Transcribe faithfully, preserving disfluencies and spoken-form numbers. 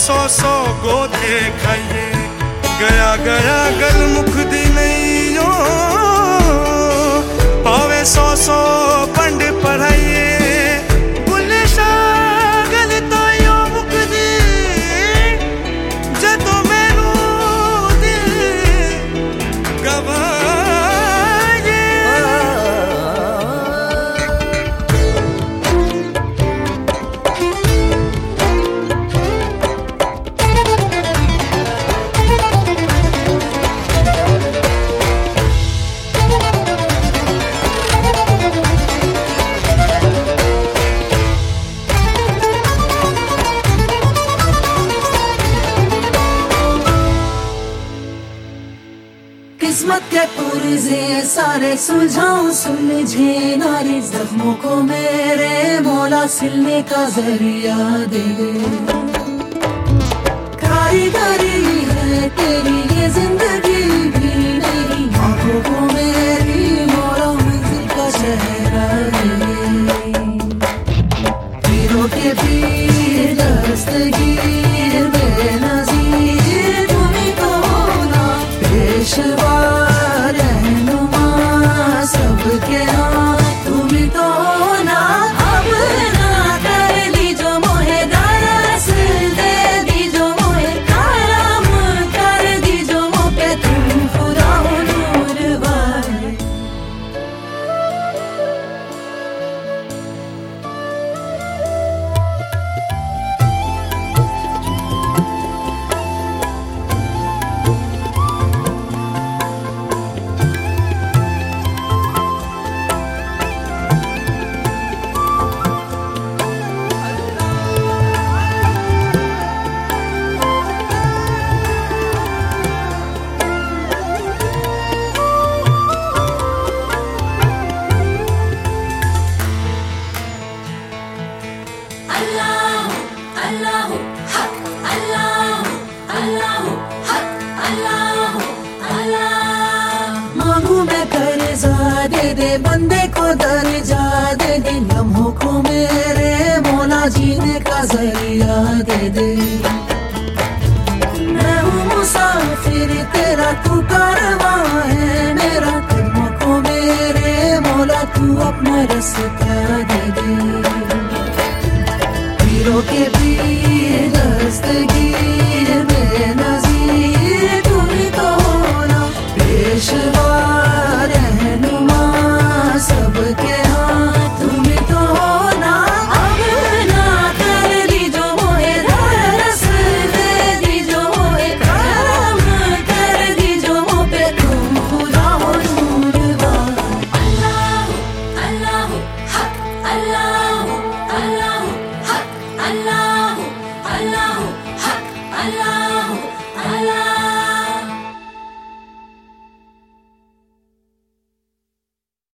सौ सौ गोदे खाइए गया गया गल मुखदी नहीं हो पावे सौ सौ पंड पढ़ाइए बुले शागल तायो मुखदी जदों मैनू दिल गवाए। किस्मत के पुरजे सारे सुलझाऊं सुलझे नारी जख्मों को मेरे मौला सिलने का जरिया दे दे। कारीगरी है तेरी ये जिंदगी भी मेरी आंखों को मेरी मौला मंजिल का चेहरा दे दे। पीरों के पीर दस्तगीर बेनज़ीर तुम्हीं तो होना पेशवा सबके हाँ तुम्हीं तो होना। अब ना कर दी जो मोहे दरस दे दी जो मोहे करम कर दी जो मोह पे तुम खुदा हो नूर वाले। दे दे बंदे को दर्जा दे दे लम्हों को मेरे मौला जीने का जरिया दे दे। मैं हूँ मुसाफिर तेरा तू कारवां है मेरा कदमों को मेरे मौला तू अपना रास्ता दे दे। पीरों के पीर दस्तगीर